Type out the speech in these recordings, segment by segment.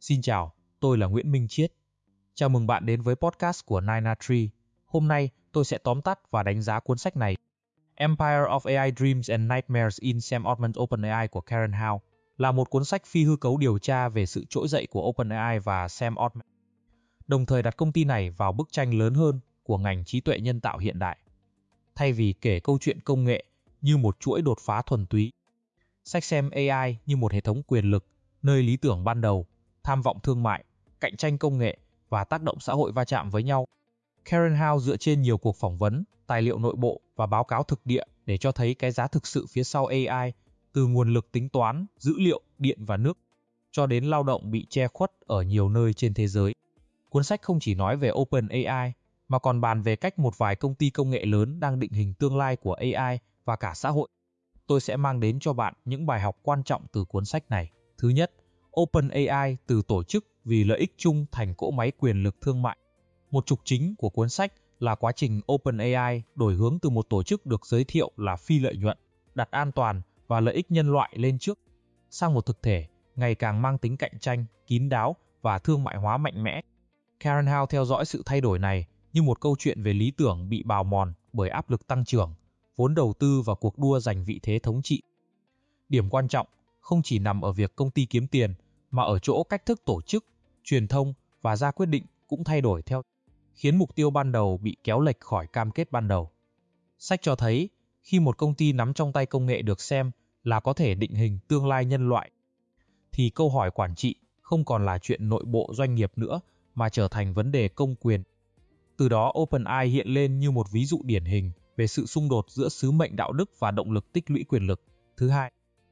Xin chào, tôi là Nguyễn Minh Chiết. Chào mừng bạn đến với podcast của Nine Tree. Hôm nay, tôi sẽ tóm tắt và đánh giá cuốn sách này. Empire of AI Dreams and Nightmares in Sam Altman's OpenAI của Karen Howe là một cuốn sách phi hư cấu điều tra về sự trỗi dậy của OpenAI và Sam Altman, đồng thời đặt công ty này vào bức tranh lớn hơn của ngành trí tuệ nhân tạo hiện đại. Thay vì kể câu chuyện công nghệ như một chuỗi đột phá thuần túy, sách xem AI như một hệ thống quyền lực, nơi lý tưởng ban đầu, tham vọng thương mại, cạnh tranh công nghệ và tác động xã hội va chạm với nhau. Karen Howe dựa trên nhiều cuộc phỏng vấn, tài liệu nội bộ và báo cáo thực địa để cho thấy cái giá thực sự phía sau AI, từ nguồn lực tính toán, dữ liệu, điện và nước, cho đến lao động bị che khuất ở nhiều nơi trên thế giới. Cuốn sách không chỉ nói về OpenAI, mà còn bàn về cách một vài công ty công nghệ lớn đang định hình tương lai của AI và cả xã hội. Tôi sẽ mang đến cho bạn những bài học quan trọng từ cuốn sách này. Thứ nhất, OpenAI từ tổ chức vì lợi ích chung thành cỗ máy quyền lực thương mại. Một trục chính của cuốn sách là quá trình OpenAI đổi hướng từ một tổ chức được giới thiệu là phi lợi nhuận, đặt an toàn và lợi ích nhân loại lên trước, sang một thực thể ngày càng mang tính cạnh tranh, kín đáo và thương mại hóa mạnh mẽ. Karen Howe theo dõi sự thay đổi này như một câu chuyện về lý tưởng bị bào mòn bởi áp lực tăng trưởng, vốn đầu tư và cuộc đua giành vị thế thống trị. Điểm quan trọng không chỉ nằm ở việc công ty kiếm tiền, mà ở chỗ cách thức tổ chức, truyền thông và ra quyết định cũng thay đổi theo, khiến mục tiêu ban đầu bị kéo lệch khỏi cam kết ban đầu. Sách cho thấy, khi một công ty nắm trong tay công nghệ được xem là có thể định hình tương lai nhân loại, thì câu hỏi quản trị không còn là chuyện nội bộ doanh nghiệp nữa, mà trở thành vấn đề công quyền. Từ đó OpenAI hiện lên như một ví dụ điển hình về sự xung đột giữa sứ mệnh đạo đức và động lực tích lũy quyền lực. Thứ hai,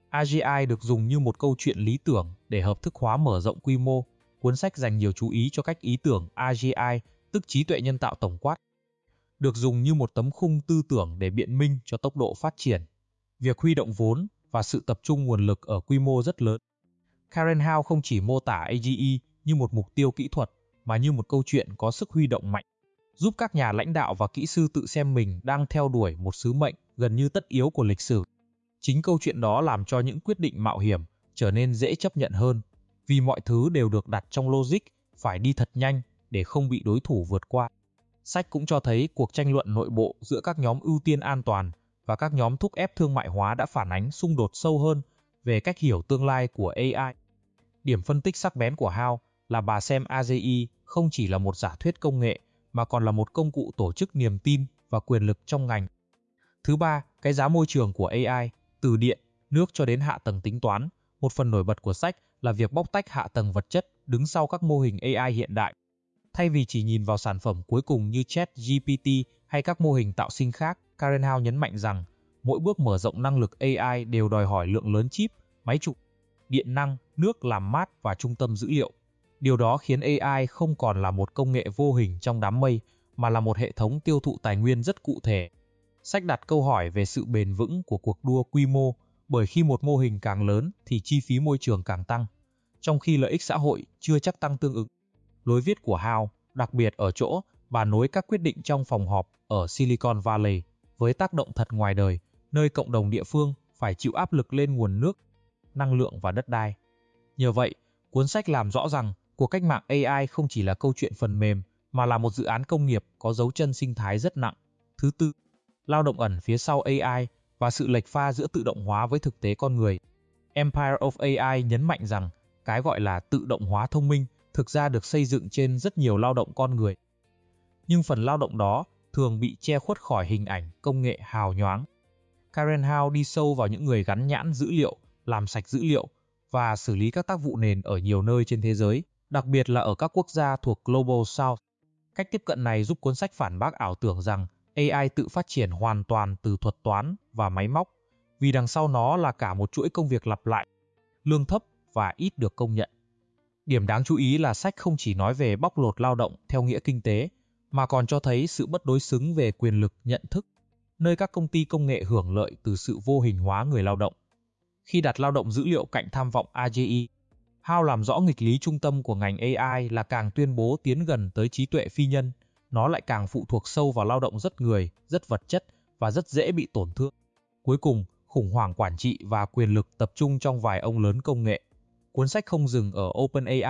AGI được dùng như một câu chuyện lý tưởng để hợp thức hóa mở rộng quy mô. Cuốn sách dành nhiều chú ý cho cách ý tưởng AGI, tức trí tuệ nhân tạo tổng quát, được dùng như một tấm khung tư tưởng để biện minh cho tốc độ phát triển, việc huy động vốn và sự tập trung nguồn lực ở quy mô rất lớn. Karen Howe không chỉ mô tả AGI như một mục tiêu kỹ thuật, mà như một câu chuyện có sức huy động mạnh, giúp các nhà lãnh đạo và kỹ sư tự xem mình đang theo đuổi một sứ mệnh gần như tất yếu của lịch sử. Chính câu chuyện đó làm cho những quyết định mạo hiểm trở nên dễ chấp nhận hơn, vì mọi thứ đều được đặt trong logic, phải đi thật nhanh để không bị đối thủ vượt qua. Sách cũng cho thấy cuộc tranh luận nội bộ giữa các nhóm ưu tiên an toàn và các nhóm thúc ép thương mại hóa đã phản ánh xung đột sâu hơn về cách hiểu tương lai của AI. Điểm phân tích sắc bén của Howe là bà xem AGI không chỉ là một giả thuyết công nghệ, mà còn là một công cụ tổ chức niềm tin và quyền lực trong ngành. Thứ ba, cái giá môi trường của AI, từ điện, nước cho đến hạ tầng tính toán. Một phần nổi bật của sách là việc bóc tách hạ tầng vật chất đứng sau các mô hình AI hiện đại. Thay vì chỉ nhìn vào sản phẩm cuối cùng như ChatGPT hay các mô hình tạo sinh khác, Karen Howe nhấn mạnh rằng mỗi bước mở rộng năng lực AI đều đòi hỏi lượng lớn chip, máy chủ, điện năng, nước làm mát và trung tâm dữ liệu. Điều đó khiến AI không còn là một công nghệ vô hình trong đám mây, mà là một hệ thống tiêu thụ tài nguyên rất cụ thể. Sách đặt câu hỏi về sự bền vững của cuộc đua quy mô, bởi khi một mô hình càng lớn thì chi phí môi trường càng tăng, trong khi lợi ích xã hội chưa chắc tăng tương ứng. Lối viết của Howe đặc biệt ở chỗ bà nối các quyết định trong phòng họp ở Silicon Valley với tác động thật ngoài đời, nơi cộng đồng địa phương phải chịu áp lực lên nguồn nước, năng lượng và đất đai. Nhờ vậy, cuốn sách làm rõ rằng cuộc cách mạng AI không chỉ là câu chuyện phần mềm, mà là một dự án công nghiệp có dấu chân sinh thái rất nặng. Thứ tư, lao động ẩn phía sau AI và sự lệch pha giữa tự động hóa với thực tế con người. Empire of AI nhấn mạnh rằng cái gọi là tự động hóa thông minh thực ra được xây dựng trên rất nhiều lao động con người. Nhưng phần lao động đó thường bị che khuất khỏi hình ảnh công nghệ hào nhoáng. Karen Howe đi sâu vào những người gắn nhãn dữ liệu, làm sạch dữ liệu và xử lý các tác vụ nền ở nhiều nơi trên thế giới, đặc biệt là ở các quốc gia thuộc Global South. Cách tiếp cận này giúp cuốn sách phản bác ảo tưởng rằng AI tự phát triển hoàn toàn từ thuật toán và máy móc, vì đằng sau nó là cả một chuỗi công việc lặp lại, lương thấp và ít được công nhận. Điểm đáng chú ý là sách không chỉ nói về bóc lột lao động theo nghĩa kinh tế, mà còn cho thấy sự bất đối xứng về quyền lực nhận thức, nơi các công ty công nghệ hưởng lợi từ sự vô hình hóa người lao động. Khi đặt lao động dữ liệu cạnh tham vọng AGI, Howe làm rõ nghịch lý trung tâm của ngành AI là càng tuyên bố tiến gần tới trí tuệ phi nhân, nó lại càng phụ thuộc sâu vào lao động rất người, rất vật chất và rất dễ bị tổn thương. Cuối cùng, khủng hoảng quản trị và quyền lực tập trung trong vài ông lớn công nghệ. Cuốn sách không dừng ở OpenAI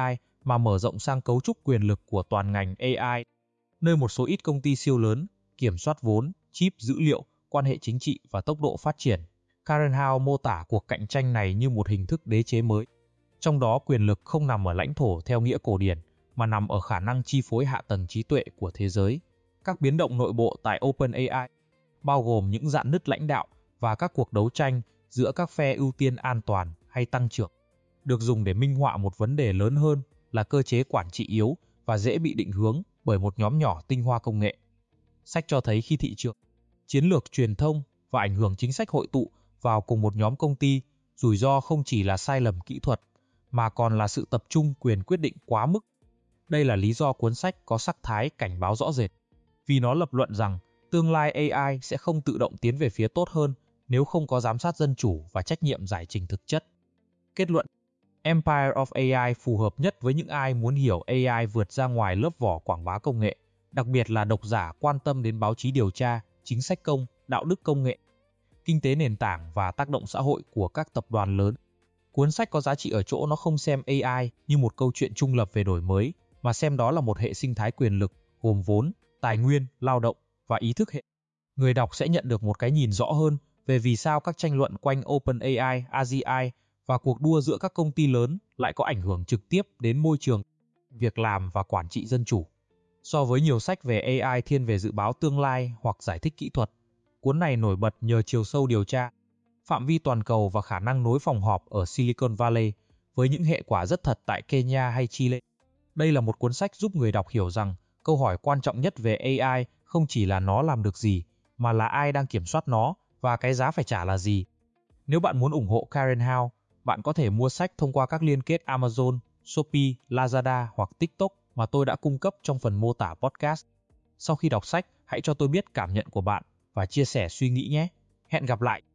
mà mở rộng sang cấu trúc quyền lực của toàn ngành AI, nơi một số ít công ty siêu lớn kiểm soát vốn, chip dữ liệu, quan hệ chính trị và tốc độ phát triển. Karen Howe mô tả cuộc cạnh tranh này như một hình thức đế chế mới. Trong đó quyền lực không nằm ở lãnh thổ theo nghĩa cổ điển, mà nằm ở khả năng chi phối hạ tầng trí tuệ của thế giới. Các biến động nội bộ tại OpenAI, bao gồm những rạn nứt lãnh đạo và các cuộc đấu tranh giữa các phe ưu tiên an toàn hay tăng trưởng, được dùng để minh họa một vấn đề lớn hơn là cơ chế quản trị yếu và dễ bị định hướng bởi một nhóm nhỏ tinh hoa công nghệ. Sách cho thấy khi thị trường, chiến lược truyền thông và ảnh hưởng chính sách hội tụ vào cùng một nhóm công ty, rủi ro không chỉ là sai lầm kỹ thuật, mà còn là sự tập trung quyền quyết định quá mức. Đây là lý do cuốn sách có sắc thái cảnh báo rõ rệt, vì nó lập luận rằng tương lai AI sẽ không tự động tiến về phía tốt hơn nếu không có giám sát dân chủ và trách nhiệm giải trình thực chất. Kết luận: Empire of AI phù hợp nhất với những ai muốn hiểu AI vượt ra ngoài lớp vỏ quảng bá công nghệ, đặc biệt là độc giả quan tâm đến báo chí điều tra, chính sách công, đạo đức công nghệ, kinh tế nền tảng và tác động xã hội của các tập đoàn lớn. Cuốn sách có giá trị ở chỗ nó không xem AI như một câu chuyện trung lập về đổi mới, mà xem đó là một hệ sinh thái quyền lực gồm vốn, tài nguyên, lao động và ý thức hệ. Người đọc sẽ nhận được một cái nhìn rõ hơn về vì sao các tranh luận quanh OpenAI, AGI và cuộc đua giữa các công ty lớn lại có ảnh hưởng trực tiếp đến môi trường, việc làm và quản trị dân chủ. So với nhiều sách về AI thiên về dự báo tương lai hoặc giải thích kỹ thuật, cuốn này nổi bật nhờ chiều sâu điều tra, phạm vi toàn cầu và khả năng nối phòng họp ở Silicon Valley với những hệ quả rất thật tại Kenya hay Chile. Đây là một cuốn sách giúp người đọc hiểu rằng câu hỏi quan trọng nhất về AI không chỉ là nó làm được gì, mà là ai đang kiểm soát nó và cái giá phải trả là gì. Nếu bạn muốn ủng hộ Karen Howe, bạn có thể mua sách thông qua các liên kết Amazon, Shopee, Lazada hoặc TikTok mà tôi đã cung cấp trong phần mô tả podcast. Sau khi đọc sách, hãy cho tôi biết cảm nhận của bạn và chia sẻ suy nghĩ nhé. Hẹn gặp lại!